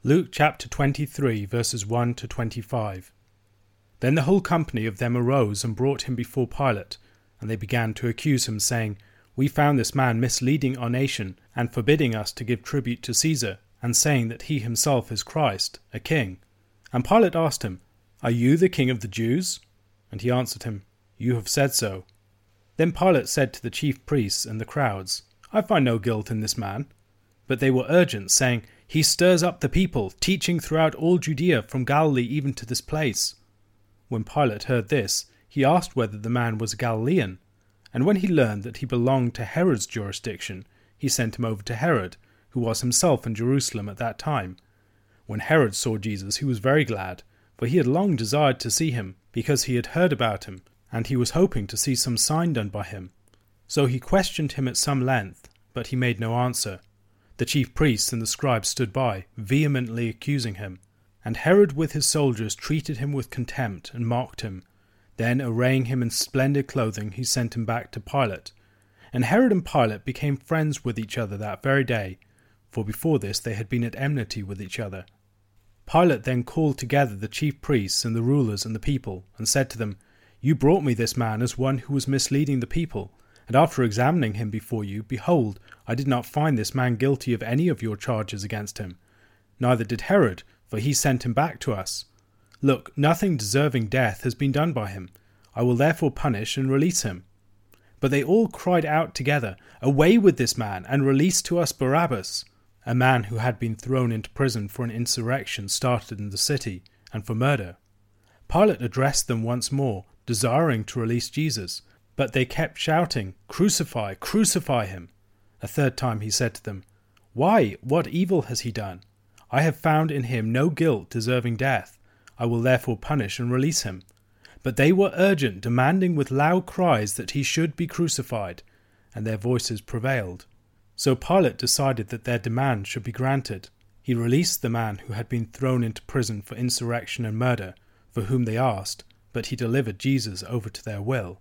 Luke chapter 23 verses 1 to 25. Then the whole company of them arose and brought him before Pilate, and they began to accuse him, saying, We found this man misleading our nation, and forbidding us to give tribute to Caesar, and saying that he himself is Christ, a king. And Pilate asked him, Are you the king of the Jews? And he answered him, You have said so. Then Pilate said to the chief priests and the crowds, I find no guilt in this man. But they were urgent, saying, He stirs up the people, teaching throughout all Judea, from Galilee even to this place. When Pilate heard this, he asked whether the man was a Galilean. And when he learned that he belonged to Herod's jurisdiction, he sent him over to Herod, who was himself in Jerusalem at that time. When Herod saw Jesus, he was very glad, for he had long desired to see him, because he had heard about him, and he was hoping to see some sign done by him. So he questioned him at some length, but he made no answer. The chief priests and the scribes stood by, vehemently accusing him. And Herod with his soldiers treated him with contempt and mocked him. Then, arraying him in splendid clothing, he sent him back to Pilate. And Herod and Pilate became friends with each other that very day, for before this they had been at enmity with each other. Pilate then called together the chief priests and the rulers and the people, and said to them, You brought me this man as one who was misleading the people. And after examining him before you, behold, I did not find this man guilty of any of your charges against him. Neither did Herod, for he sent him back to us. Look, nothing deserving death has been done by him. I will therefore punish and release him. But they all cried out together, Away with this man, and release to us Barabbas, a man who had been thrown into prison for an insurrection started in the city, and for murder. Pilate addressed them once more, desiring to release Jesus. But they kept shouting, Crucify, crucify him. A third time he said to them, Why, what evil has he done? I have found in him no guilt deserving death. I will therefore punish and release him. But they were urgent, demanding with loud cries that he should be crucified, and their voices prevailed. So Pilate decided that their demand should be granted. He released the man who had been thrown into prison for insurrection and murder, for whom they asked, but he delivered Jesus over to their will.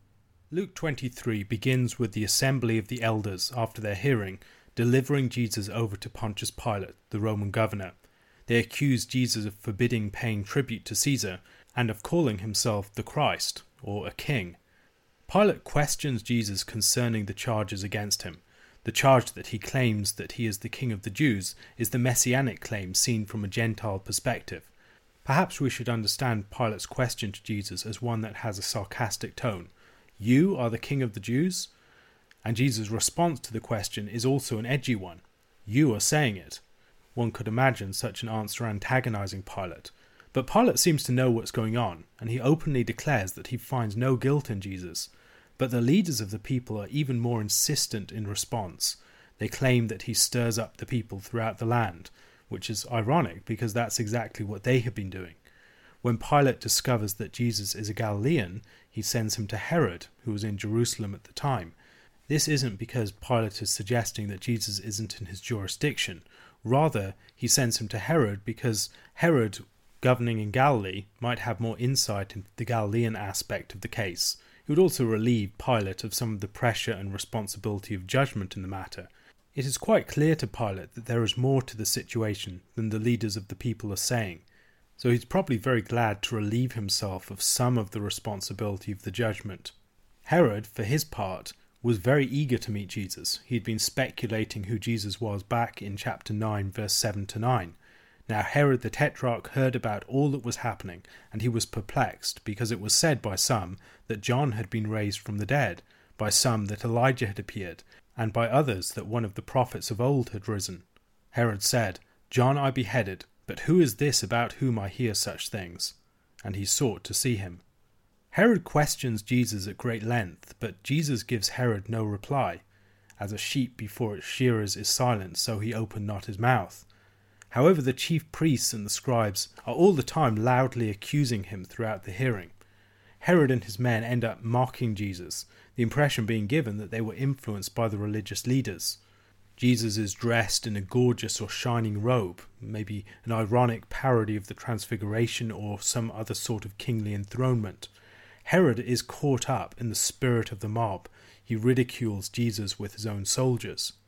Luke 23 begins with the assembly of the elders after their hearing, delivering Jesus over to Pontius Pilate, the Roman governor. They accuse Jesus of forbidding paying tribute to Caesar, and of calling himself the Christ, or a king. Pilate questions Jesus concerning the charges against him. The charge that he claims that he is the king of the Jews is the messianic claim seen from a Gentile perspective. Perhaps we should understand Pilate's question to Jesus as one that has a sarcastic tone. You are the king of the Jews? And Jesus' response to the question is also an edgy one. You are saying it. One could imagine such an answer antagonizing Pilate. But Pilate seems to know what's going on, and he openly declares that he finds no guilt in Jesus. But the leaders of the people are even more insistent in response. They claim that he stirs up the people throughout the land, which is ironic because that's exactly what they have been doing. When Pilate discovers that Jesus is a Galilean, he sends him to Herod, who was in Jerusalem at the time. This isn't because Pilate is suggesting that Jesus isn't in his jurisdiction. Rather, he sends him to Herod because Herod, governing in Galilee, might have more insight into the Galilean aspect of the case. He would also relieve Pilate of some of the pressure and responsibility of judgment in the matter. It is quite clear to Pilate that there is more to the situation than the leaders of the people are saying. So he's probably very glad to relieve himself of some of the responsibility of the judgment. Herod, for his part, was very eager to meet Jesus. He had been speculating who Jesus was back in chapter 9, verse 7 to 9. Now Herod the Tetrarch heard about all that was happening, and he was perplexed, because it was said by some that John had been raised from the dead, by some that Elijah had appeared, and by others that one of the prophets of old had risen. Herod said, John I beheaded, but who is this about whom I hear such things? And he sought to see him. Herod questions Jesus at great length, but Jesus gives Herod no reply. As a sheep before its shearers is silent, so he opened not his mouth. However, the chief priests and the scribes are all the time loudly accusing him throughout the hearing. Herod and his men end up mocking Jesus, the impression being given that they were influenced by the religious leaders. Jesus is dressed in a gorgeous or shining robe, maybe an ironic parody of the Transfiguration or some other sort of kingly enthronement. Herod is caught up in the spirit of the mob. He ridicules Jesus with his own soldiers.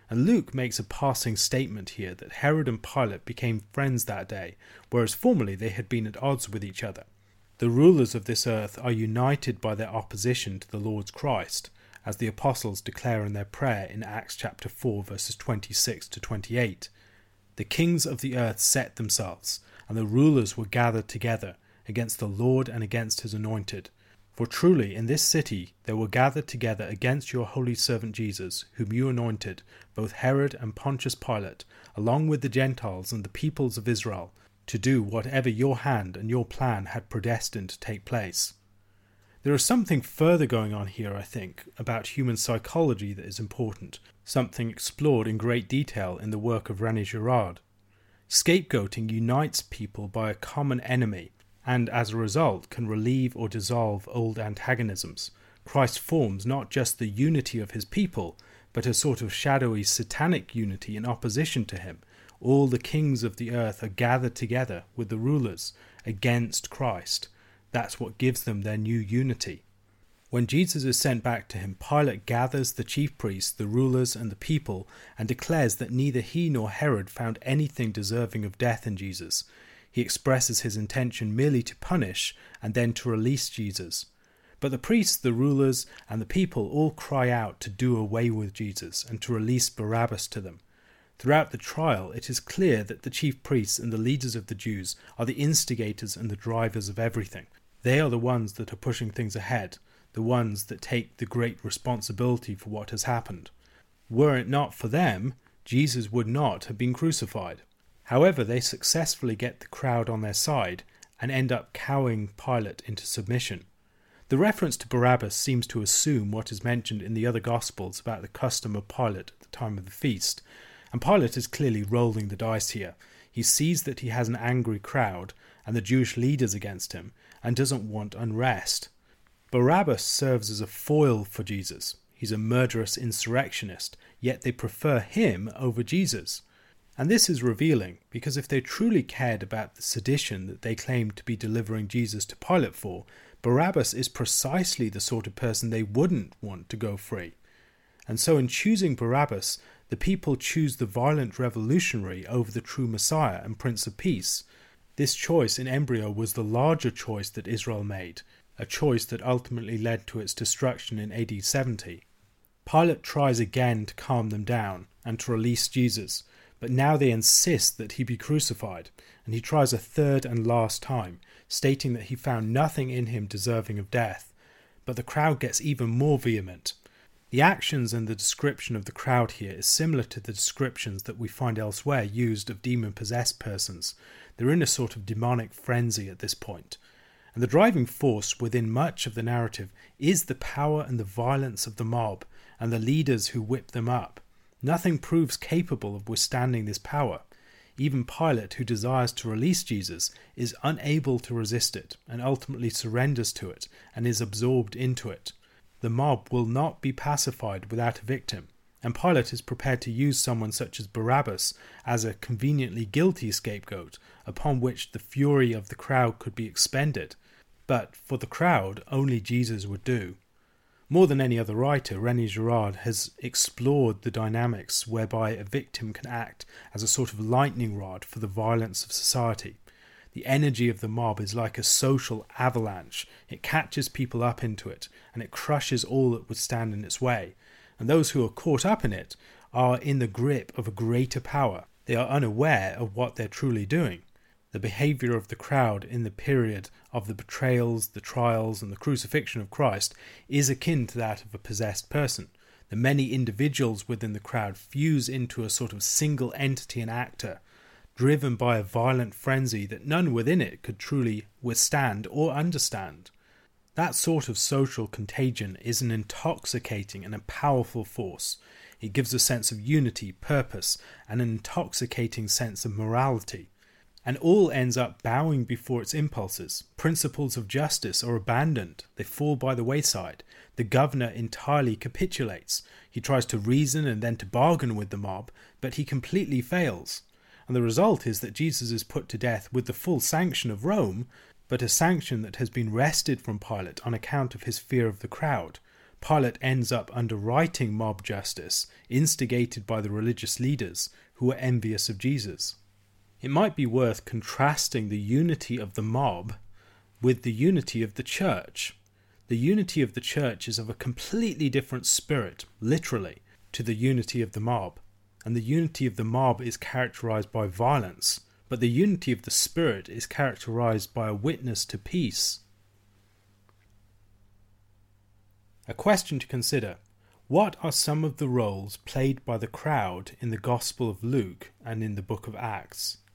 And Luke makes a passing statement here that Herod and Pilate became friends that day, whereas formerly they had been at odds with each other. The rulers of this earth are united by their opposition to the Lord's Christ, as the apostles declare in their prayer in Acts chapter 4 verses 26 to 28. The kings of the earth set themselves, and the rulers were gathered together against the Lord and against his anointed. For truly in this city they were gathered together against your holy servant Jesus, whom you anointed, both Herod and Pontius Pilate, along with the Gentiles and the peoples of Israel, to do whatever your hand and your plan had predestined to take place. There is something further going on here, I think, about human psychology that is important, something explored in great detail in the work of René Girard. Scapegoating unites people by a common enemy, and as a result can relieve or dissolve old antagonisms. Christ forms not just the unity of his people, but a sort of shadowy satanic unity in opposition to him. All the kings of the earth are gathered together with the rulers against Christ. That's what gives them their new unity. When Jesus is sent back to him, Pilate gathers the chief priests, the rulers, and the people, and declares that neither he nor Herod found anything deserving of death in Jesus. He expresses his intention merely to punish and then to release Jesus. But the priests, the rulers, and the people all cry out to do away with Jesus and to release Barabbas to them. Throughout the trial, it is clear that the chief priests and the leaders of the Jews are the instigators and the drivers of everything. They are the ones that are pushing things ahead, the ones that take the great responsibility for what has happened. Were it not for them, Jesus would not have been crucified. However, they successfully get the crowd on their side and end up cowing Pilate into submission. The reference to Barabbas seems to assume what is mentioned in the other Gospels about the custom of Pilate at the time of the feast, and Pilate is clearly rolling the dice here. He sees that he has an angry crowd and the Jewish leaders against him and doesn't want unrest. Barabbas serves as a foil for Jesus. He's a murderous insurrectionist, yet they prefer him over Jesus. And this is revealing, because if they truly cared about the sedition that they claimed to be delivering Jesus to Pilate for, Barabbas is precisely the sort of person they wouldn't want to go free. And so in choosing Barabbas, the people choose the violent revolutionary over the true Messiah and Prince of Peace. This choice in embryo was the larger choice that Israel made, a choice that ultimately led to its destruction in AD 70. Pilate tries again to calm them down and to release Jesus, but now they insist that he be crucified, and he tries a third and last time, stating that he found nothing in him deserving of death. But the crowd gets even more vehement. The actions and the description of the crowd here is similar to the descriptions that we find elsewhere used of demon-possessed persons. They're in a sort of demonic frenzy at this point. And the driving force within much of the narrative is the power and the violence of the mob and the leaders who whip them up. Nothing proves capable of withstanding this power. Even Pilate, who desires to release Jesus, is unable to resist it and ultimately surrenders to it and is absorbed into it. The mob will not be pacified without a victim, and Pilate is prepared to use someone such as Barabbas as a conveniently guilty scapegoat upon which the fury of the crowd could be expended. But for the crowd, only Jesus would do. More than any other writer, René Girard has explored the dynamics whereby a victim can act as a sort of lightning rod for the violence of society. The energy of the mob is like a social avalanche. It catches people up into it, and it crushes all that would stand in its way. And those who are caught up in it are in the grip of a greater power. They are unaware of what they're truly doing. The behaviour of the crowd in the period of the betrayals, the trials, and the crucifixion of Christ is akin to that of a possessed person. The many individuals within the crowd fuse into a sort of single entity and actor, driven by a violent frenzy that none within it could truly withstand or understand. That sort of social contagion is an intoxicating and a powerful force. It gives a sense of unity, purpose, and an intoxicating sense of morality. And all ends up bowing before its impulses. Principles of justice are abandoned. They fall by the wayside. The governor entirely capitulates. He tries to reason and then to bargain with the mob, but he completely fails. And the result is that Jesus is put to death with the full sanction of Rome, but a sanction that has been wrested from Pilate on account of his fear of the crowd. Pilate ends up underwriting mob justice instigated by the religious leaders who were envious of Jesus. It might be worth contrasting the unity of the mob with the unity of the church. The unity of the church is of a completely different spirit, literally, to the unity of the mob. And the unity of the mob is characterized by violence, but the unity of the spirit is characterized by a witness to peace. A question to consider: what are some of the roles played by the crowd in the Gospel of Luke and in the book of Acts?